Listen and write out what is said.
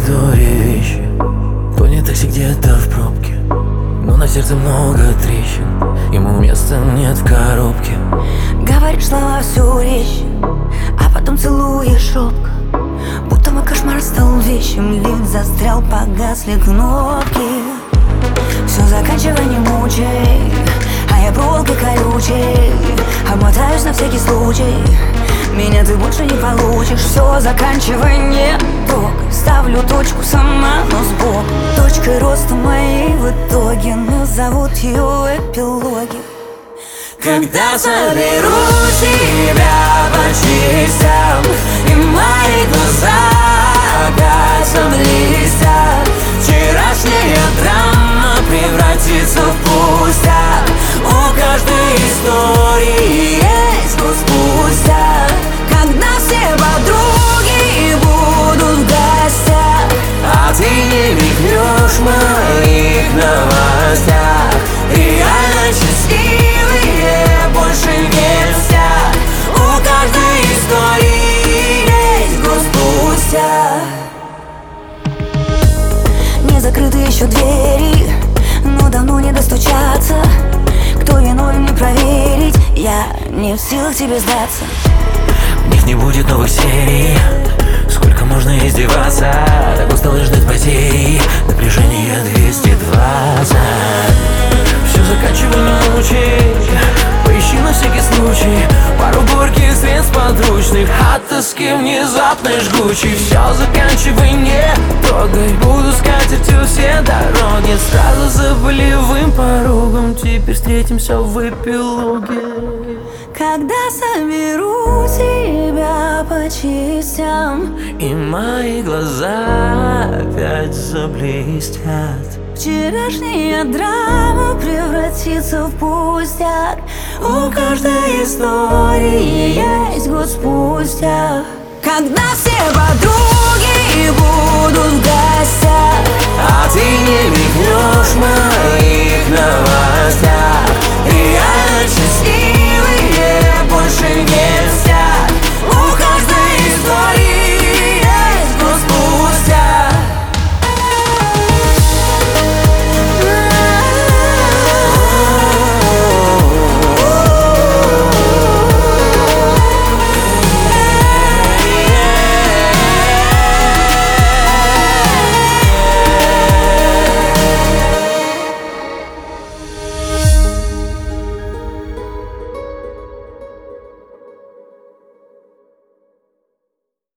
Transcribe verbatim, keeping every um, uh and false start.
коридоре вещи. Тонет такси где-то в пробке, но на сердце много трещин. Ему места нет в коробке. Говоришь слова всю речь, а потом целуешь робко, будто мой кошмар стал вещим. Лифт застрял, погасли кнопки. Все, заканчивай, не мучай, а я проволокой колючей обмотаюсь на всякий случай. Меня ты больше не получишь. Все, заканчивай, не трогай. Ставлю точку сама, но сбоку. Точкой роста моей в итоге назовут ее в эпилоге. Когда соберу себя по частям, и мои глаза опять блестят, вчерашняя драма превратится в пустяк. У каждой истории есть год спустя, когда все подруги будут в гостях, а ты не мигнешь в моих новостях. Реально счастливые больше не все. У каждой истории есть год спустя. Не закрыты еще двери, но давно не достучаться. Кто виновен, не проверить. Я не в силах тебе сдаться. В них не будет новых серий. Сколько можно издеваться? Так устал ждать потери. Напряжение двести двадцать. Все, заканчивай, не мучай. Поищи на всякий случай пару горьких средств подручных от тоски внезапной жгучей. Все, заканчивай, не трогай. Буду скатертью все дороги. Сразу за болевым порогом. Теперь встретимся в эпилоге. Когда соберу тебя по частям, и мои глаза опять заблестят, вчерашняя драма превратится в пустяк. У каждой истории есть год спустя, когда все подруги будут в гостях, а ты не мигнешь в моих новостях. Реально